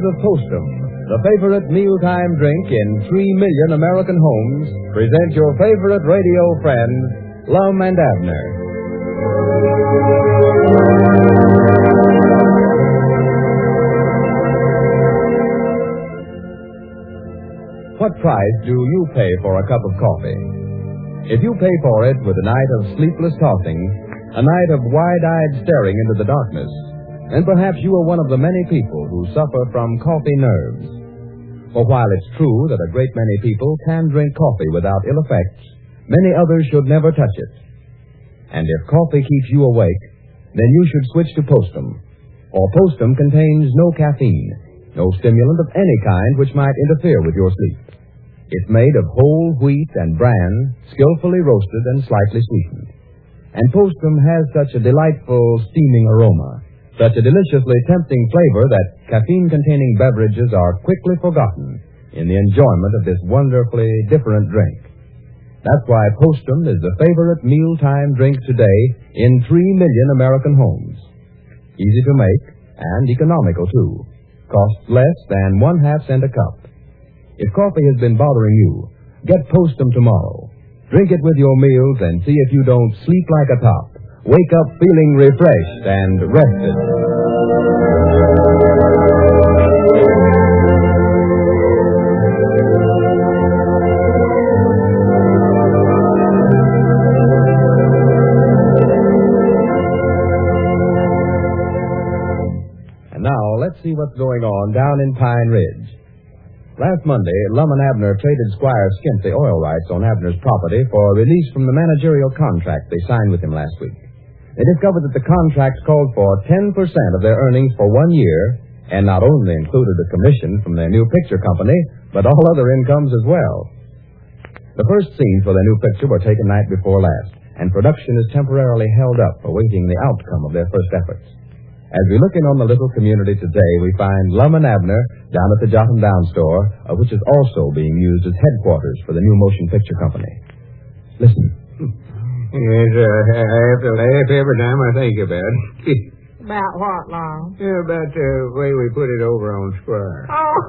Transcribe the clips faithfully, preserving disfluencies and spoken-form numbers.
of Postum, the favorite mealtime drink in three million American homes, present your favorite radio friends, Lum and Abner. What price do you pay for a cup of coffee? If you pay for it with a night of sleepless tossing, a night of wide-eyed staring into the darkness, then perhaps you are one of the many people who suffer from coffee nerves. For while it's true that a great many people can drink coffee without ill effects, many others should never touch it. And if coffee keeps you awake, then you should switch to Postum. For Postum contains no caffeine, no stimulant of any kind which might interfere with your sleep. It's made of whole wheat and bran, skillfully roasted and slightly sweetened. And Postum has such a delightful steaming aroma, such a deliciously tempting flavor that caffeine-containing beverages are quickly forgotten in the enjoyment of this wonderfully different drink. That's why Postum is the favorite mealtime drink today in three million American homes. Easy to make and economical, too. Costs less than one half cent a cup. If coffee has been bothering you, get Postum tomorrow. Drink it with your meals and see if you don't sleep like a top. Wake up feeling refreshed and rested. And now, let's see what's going on down in Pine Ridge. Last Monday, Lum and Abner traded Squire Skimp the oil rights on Abner's property for a release from the managerial contract they signed with him last week. They discovered that the contracts called for ten percent of their earnings for one year, and not only included a commission from their new picture company, but all other incomes as well. The first scenes for their new picture were taken night before last, and production is temporarily held up, awaiting the outcome of their first efforts. As we look in on the little community today, we find Lum and Abner down at the Jot 'em Down store, uh, which is also being used as headquarters for the new motion picture company. Listen. Yes, uh, I have to laugh every time I think about it. About what, Lum? Yeah, about the way we put it over on Squire. Oh,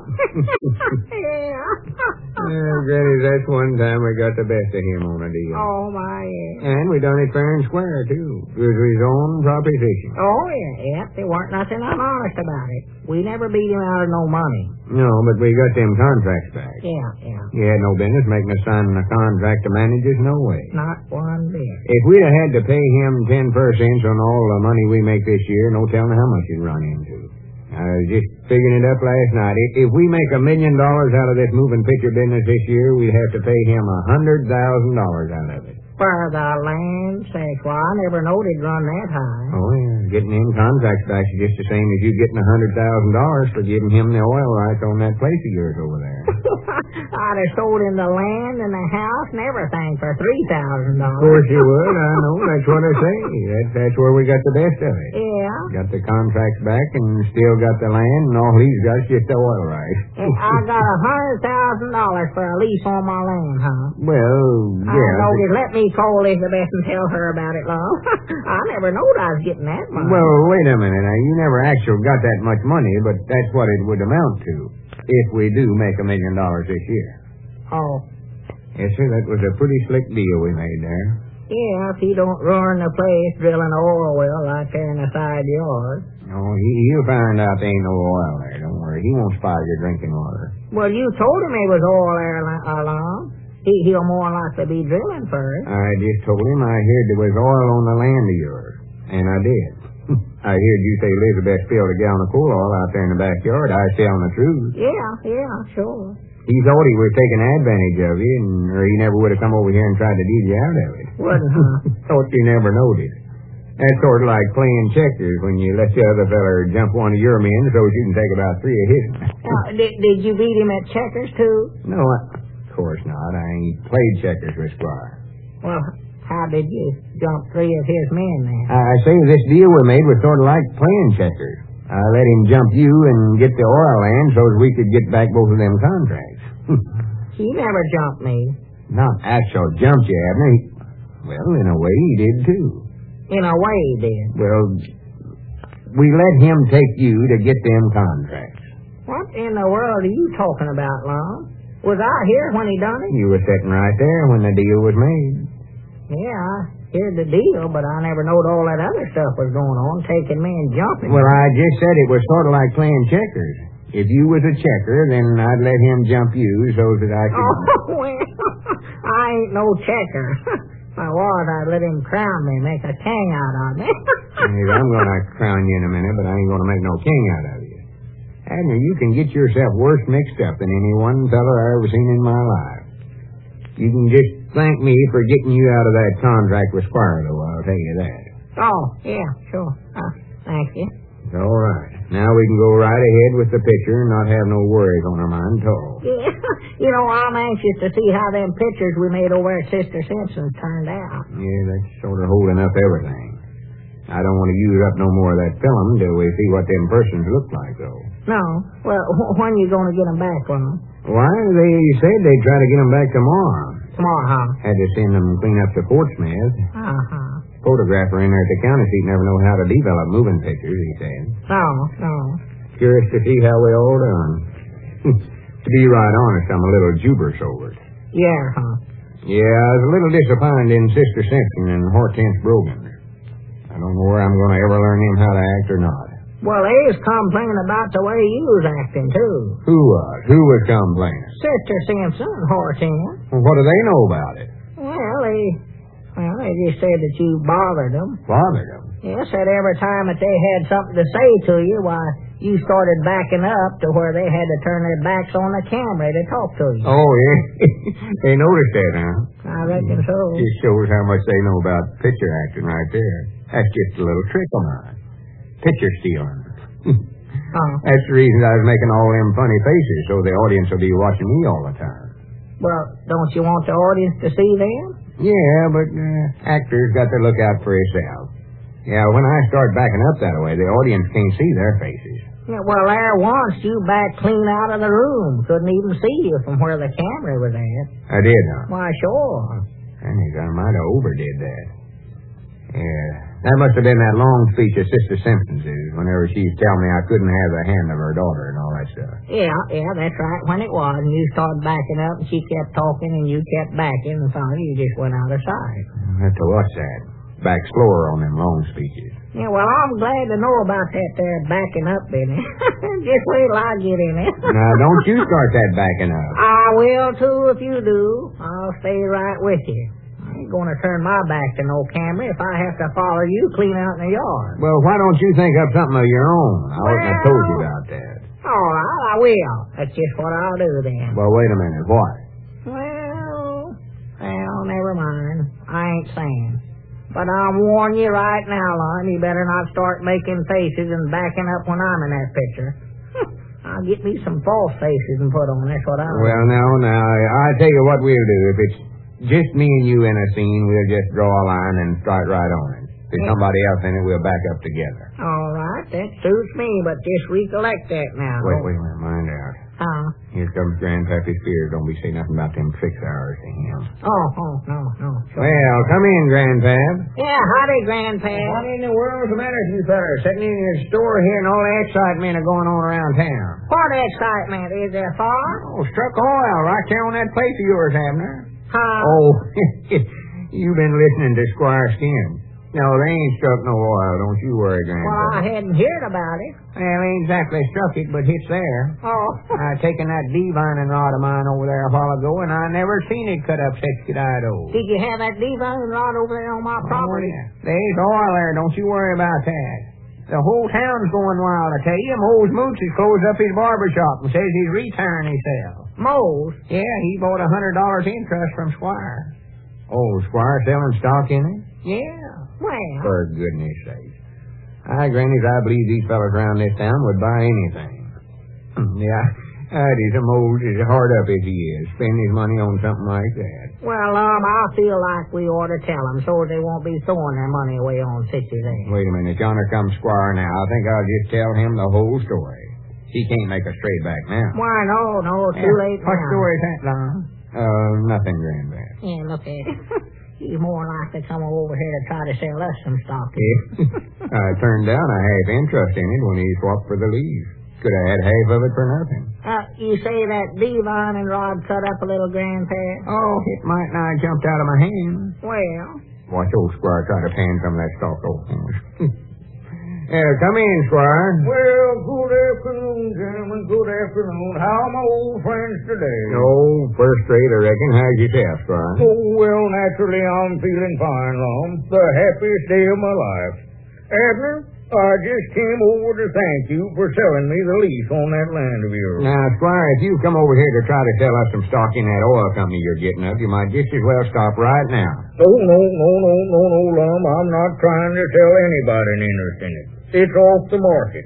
yeah. Yeah, Granny, that's one time we got the best of him on a deal. Oh, my, yeah. And we done it fair and square, too. It was his own proposition. Oh, yeah, yeah. There weren't nothing honest about it. We never beat him out of no money. No, but we got them contracts back. Yeah, yeah. He had no business making us sign a contract to manage us, no way. Not one bit. If we'd have had to pay him ten percent on all the money we make this year, no telling how much he'd run into. I was just figuring it up last night. If, if we make a million dollars out of this moving picture business this year, we'd have to pay him a hundred thousand dollars out of it. For the land sakes, well, I never knowed he'd run that high. Oh, yeah. Getting him contracts back is just the same as you getting a hundred thousand dollars for giving him the oil rights on that place of yours over there. I'd have sold him the land and the house and everything for three thousand dollars. Of course you would. I know. That's what I say. That's, that's where we got the best of it. Yeah. Got the contracts back and still got the land, and all he's got is just the oil rights. I got a hundred thousand dollars for a lease on my land, huh? Well, yeah. I know. Just let me call Elizabeth and tell her about it, love. I never knowed I was getting that money. Well, wait a minute. Now, you never actually got that much money, but that's what it would amount to if we do make a million dollars this year. Oh. Yes, sir. That was a pretty slick deal we made there. Yeah, if he don't ruin the place drilling an oil well like there in the side yard. Oh, he, he'll find out there ain't no oil there. Don't worry. He won't spoil your drinking water. Well, you told him there was oil there along. He, he'll more likely be drilling first. I just told him I heard there was oil on the land of yours, and I did. I heard you say Elizabeth spilled a gallon of coal oil out there in the backyard. I was telling the truth. Yeah, yeah, sure. He thought he was taking advantage of you, and or he never would have come over here and tried to deal you out of it. Wouldn't, huh? Thought you never knowed it. That's sort of like playing checkers when you let the other feller jump one of your men so you can take about three of his. uh, did, did you beat him at checkers, too? No, I... Of course not. I ain't played checkers with Squire. Well, how did you jump three of his men then? I say this deal we made was sort of like playing checkers. I let him jump you and get the oil land so as we could get back both of them contracts. He never jumped me. Not actual jumped you, Abner. He, well, in a way, he did, too. In a way, he did. Well, we let him take you to get them contracts. What What in the world are you talking about, Lum? Was I here when he done it? You were sitting right there when the deal was made. Yeah, I heard the deal, but I never knowed all that other stuff was going on, taking me and jumping. Well, I just said it was sort of like playing checkers. If you was a checker, then I'd let him jump you so that I could... Oh, well, I ain't no checker. If I was, I'd let him crown me, make a king out of me. I'm going to crown you in a minute, but I ain't going to make no king out of you. Abner, you can get yourself worse mixed up than any one feller I ever seen in my life. You can just thank me for getting you out of that contract with Squire, though, I'll tell you that. Oh, yeah, sure. Uh, thank you. It's all right. Now we can go right ahead with the picture and not have no worries on our mind at all. Yeah, you know, I'm anxious to see how them pictures we made over at Sister Simpson's turned out. Yeah, that's sort of holding up everything. I don't want to use up no more of that film till we see what them persons look like, though. No. Well, wh- when you going to get them back, Lum? Why, they said they'd try to get them back tomorrow. Tomorrow, huh? Had to send them clean up to Fort Smith. Uh-huh. Photographer in there at the county seat never know how to develop moving pictures, he said. No, no. Curious to see how we all done. To be right honest, I'm a little juberous over it. Yeah, huh? Yeah, I was a little disappointed in Sister Simpson and Hortense Brogan. I don't know where I'm going to ever learn them how to act or not. Well, they's complaining about the way you was acting, too. Who was? Who was complaining? Sister Simpson and Hortense. Well, what do they know about it? Well, they... Well, they just said that you bothered them. Bothered them? Yeah, said every time that they had something to say to you, why, you started backing up to where they had to turn their backs on the camera to talk to you. Oh, yeah? They noticed that, huh? I reckon so. Just shows how much they know about picture acting right there. That's just a little trick of mine. Picture stealing. Oh. That's the reason I was making all them funny faces, so the audience will be watching me all the time. Well, don't you want the audience to see them? Yeah, but uh, actors got to look out for yourself. Yeah, when I start backing up that way, the audience can't see their faces. Yeah, well, there once you backed clean out of the room. Couldn't even see you from where the camera was at. I did, huh? Why, sure. I think I might have overdid that. Yeah, that must have been that long speech of Sister Simpson's whenever she's telling me I couldn't have the hand of her daughter and all that stuff. Yeah, yeah, that's right, when it was. And you started backing up, and she kept talking, and you kept backing, and finally you just went out of sight. I have to watch that. Back slower on them long speeches. Yeah, well, I'm glad to know about that there backing up business. Just wait till I get in it. Now, don't you start that backing up. I will, too, if you do. I'll stay right with you. I ain't going to turn my back to no camera if I have to follow you clean out in the yard. Well, why don't you think up something of your own? I wouldn't have told you about that. All right, I will. That's just what I'll do then. Well, wait a minute. What? Well, well, never mind. I ain't saying. But I'm warning you right now, Lon, you better not start making faces and backing up when I'm in that picture. I'll get me some false faces and put on. That's what I'll do. Well, now, now, I tell you what we'll do. If it's just me and you in a scene, we'll just draw a line and start right on it. If there's somebody else in it, we'll back up together. All right, that suits me, but just recollect that now. Wait, wait a minute. Mind out. Huh? Here comes Grandpappy Spears. Don't be saying nothing about them fix hours to him. Oh, oh, no, no. Sure. Well, come in, Grandpap. Yeah, howdy, Grandpa. What in the world's the matter with you fellas? Sitting in your store here and all the excitement are going on around town. What excitement? Is there far? Oh, struck oil right there on that place of yours, Abner. Huh? Oh, you've been listening to Squire Skin. No, they ain't struck no oil. Don't you worry, Grandpa. Well, I hadn't heard about it. Well, ain't exactly struck it, but it's there. Oh. I taken that divining rod of mine over there a while ago, and I never seen it cut up such good idol. Did you have that divining rod over there on my property? Oh, yeah. There's oil there. Don't you worry about that. The whole town's going wild, I tell you. Mose Moots has closed up his barber shop and says he's retiring himself. Mose? Yeah, he bought a hundred dollars interest from Squire. Oh, Squire selling stock in it? Yeah. Well. For goodness sake. I, Grannies, I believe these fellas around this town would buy anything. Yeah, that is a Mose as hard up as he is, spend his money on something like that. Well, um, I feel like we ought to tell them so they won't be throwing their money away on such as that. Wait a minute, yonder comes Squire now. I think I'll just tell him the whole story. He can't make a straight back now. Why, no, no, too yeah. late What now. story is that, Lon? Uh, nothing, Grandad. Yeah, look at it. He's more likely to come over here to try to sell us some stock. Yeah. I turned down a half interest in it when he swapped for the lease. Could have had half of it for nothing. Uh, you say that Devon and Rod cut up a little, Grandpap? Oh, it might not have jumped out of my hand. Well, Watch old Squire try to pan some of that stalk off. Yeah, come in, Squire. Well, good afternoon, gentlemen. Good afternoon. How are my old friends today? Oh, first rate, I reckon. How's yourself, Squire? Oh, well, naturally, I'm feeling fine, Lum. The happiest day of my life. Abner, I just came over to thank you for selling me the lease on that land of yours. Now, Squire, if you come over here to try to sell us some stock in that oil company you're getting up, you might just as well stop right now. Oh, no, no, no, no, no, Lum. I'm not trying to sell anybody an interest in it. It's off the market.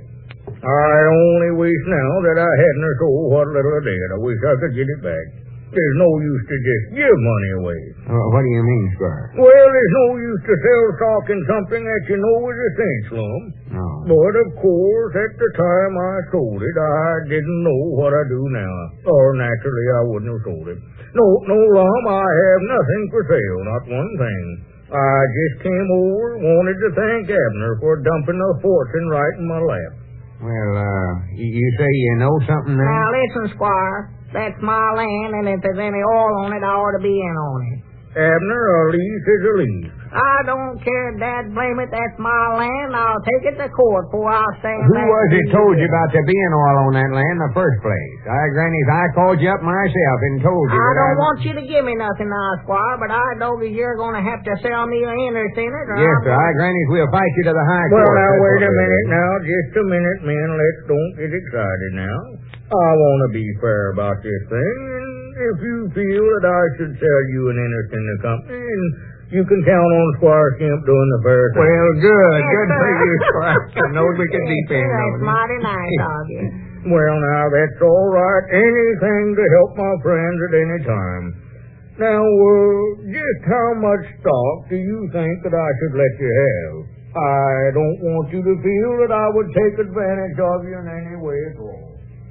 I only wish now that I hadn't sold what little I did. I wish I could get it back. There's no use to just give money away. Uh, what do you mean, Squire? Well, there's no use to sell stock in something that you know is a cinch, Lum. No. But, of course, at the time I sold it, I didn't know what I do now. Or, naturally, I wouldn't have sold it. No, no, Lum, I have nothing for sale, not one thing. I just came over, wanted to thank Abner for dumping a fortune right in my lap. Well, uh, you, you say you know something then? now listen, Squire. That's my land, and if there's any oil on it, I ought to be in on it. Abner, a lease is a lease. I don't care, Dad, blame it. That's my land. I'll take it to court before I'll stand Who back was and it do told this. you about there being oil on that land in the first place? I, Granny's, I called you up myself and told you. I that don't I... want you to give me nothing now, Squire, but I know that you're going to have to sell me an interest in it. Or Yes, I'm sir. gonna- I, Granny's, we'll fight you to the high Well, court. now, That's wait what a we'll minute do. now. Just a minute, men. Let's don't get excited now. I want to be fair about this thing, and if you feel that I should sell you an interest in the company, and you can count on Squire Skimp doing the fair thing. Well, good. Yes, Good for sir. you, Squire. I know we can Yes, depend sir, on That's you. mighty nice of you. Well, now, that's all right. Anything to help my friends at any time. Now, uh, just how much stock do you think that I should let you have? I don't want you to feel that I would take advantage of you in any way at all.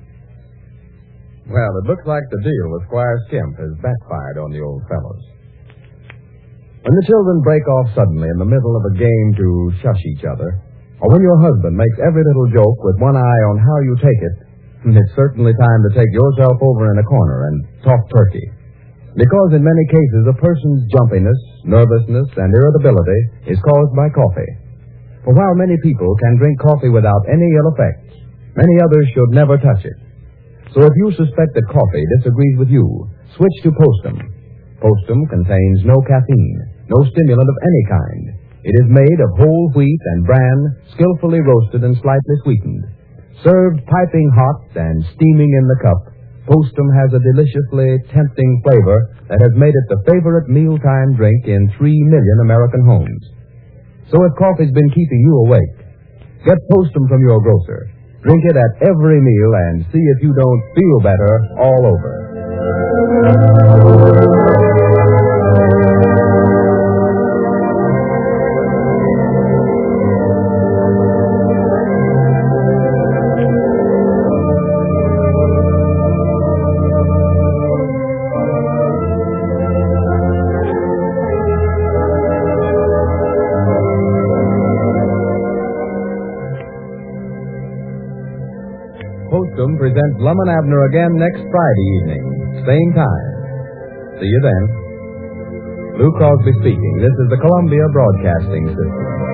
Well, it looks like the deal with Squire Skimp has backfired on the old fellows. When the children break off suddenly in the middle of a game to shush each other, or when your husband makes every little joke with one eye on how you take it, it's certainly time to take yourself over in a corner and talk turkey. Because in many cases, a person's jumpiness, nervousness, and irritability is caused by coffee. For while many people can drink coffee without any ill effects, many others should never touch it. So if you suspect that coffee disagrees with you, switch to Postum. Postum contains no caffeine, no stimulant of any kind. It is made of whole wheat and bran, skillfully roasted and slightly sweetened. Served piping hot and steaming in the cup, Postum has a deliciously tempting flavor that has made it the favorite mealtime drink in three million American homes. So if coffee's been keeping you awake, get Postum from your grocer. Drink it at every meal and see if you don't feel better all over. Postum presents Lum and Abner again next Friday evening, same time. See you then. Lou Crosby speaking. This is the Columbia Broadcasting System.